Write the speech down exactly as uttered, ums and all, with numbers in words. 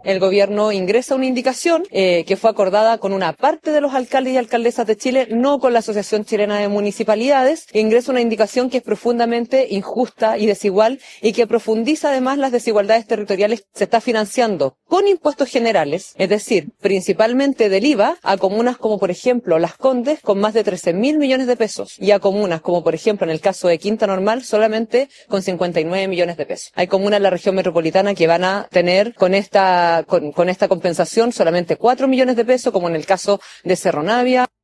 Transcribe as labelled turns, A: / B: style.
A: el gobierno ingresa una indicación eh, que fue acordada con una parte de los alcaldes y alcaldesas de Chile, no con la Asociación Chilena de Municipalidades, que ingresa una indicación que es profundamente injusta y desigual y que profundiza además las desigualdades territoriales que se está financiando con impuestos generales, es decir, principalmente del I V A, a comunas como por ejemplo Las Condes con más de trece mil millones de pesos y a comunas como por ejemplo en el caso de Quinta Normal solamente con cincuenta y nueve millones de pesos. Hay comunas en la región metropolitana que van a tener con esta, con, con esta compensación solamente cuatro millones de pesos, como en el caso de Cerro Navia.